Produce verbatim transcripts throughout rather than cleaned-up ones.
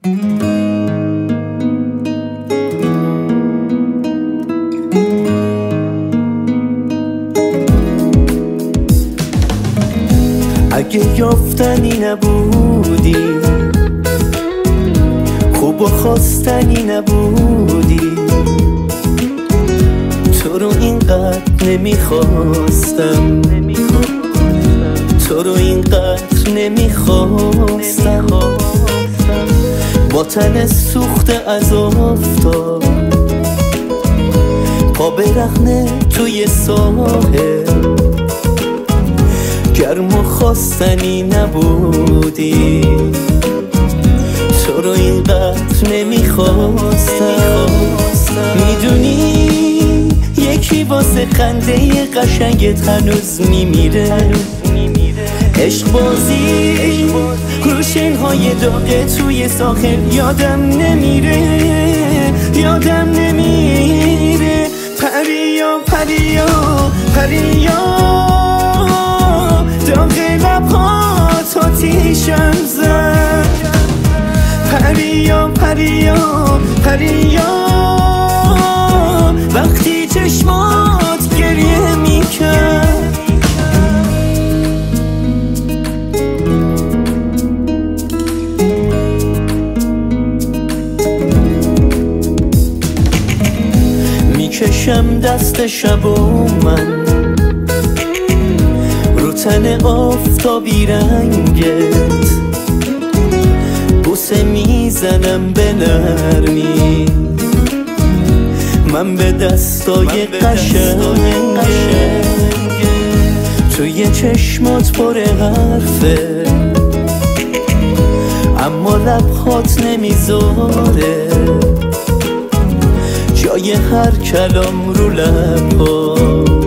اگه یافتنی نبودی، خوب و خواستنی نبودی، تو رو اینقدر نمیخواستم، تو رو اینقدر نمیخواستم. با تن سوخته از آفتاب، پا برهنه توی ساحل، گرم و خواستنی نبودی، تو رو اینقدر نمیخواستم. میدونی یکی واسه خنده قشنگت هنوز میمیره، عشق بازی روشنهای داغ توی ساحل یادم نمیره، یادم نمیره. پریا پریا پریا داغ لبهات آتیشم زد، پریا پریا پریا وقتی چشمات گریه میکرد. میکشم دست شب و من رو تن آفتابی رنگت، بوسه میزنم به نرمی، من به دستای قشنگت، توی چشمات پر حرفه اما لبهات نمیذاره جای هر کلام رو لبها،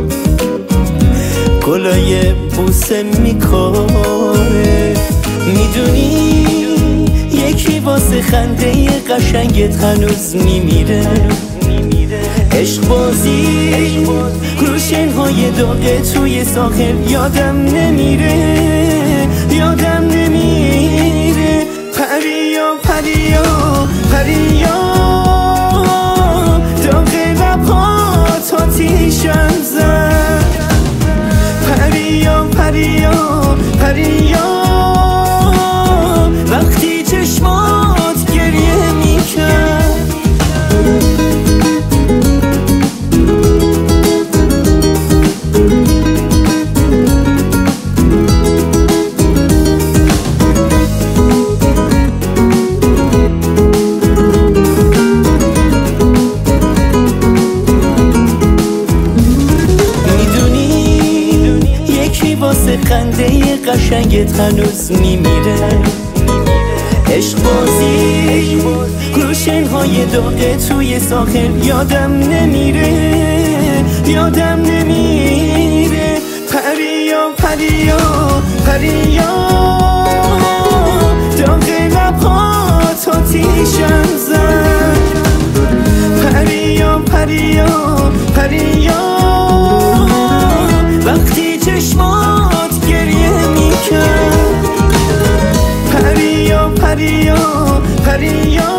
گلای بوسه میکاره. میدونی یکی واسه خنده قشنگت هنوز میمیره، عشق بازی روشنهای داغ توی ساحل یادم نمیره، یادم نمیره. پریا پریا پریا داغ لبهات آتیشم زد، پریا پریا پریا وقتی چشمات گریه میکرد. واسه خنده قشنگت هنوز میمیره، عشق بازی روشنهای داغ توی ساحل یادم نمیره، یادم نمیره. پریا پریا پریا داغ لبهات آتیشم زد، پریا پریا پریا وقتی چشمات گریه میکرد، پریا پریا پریا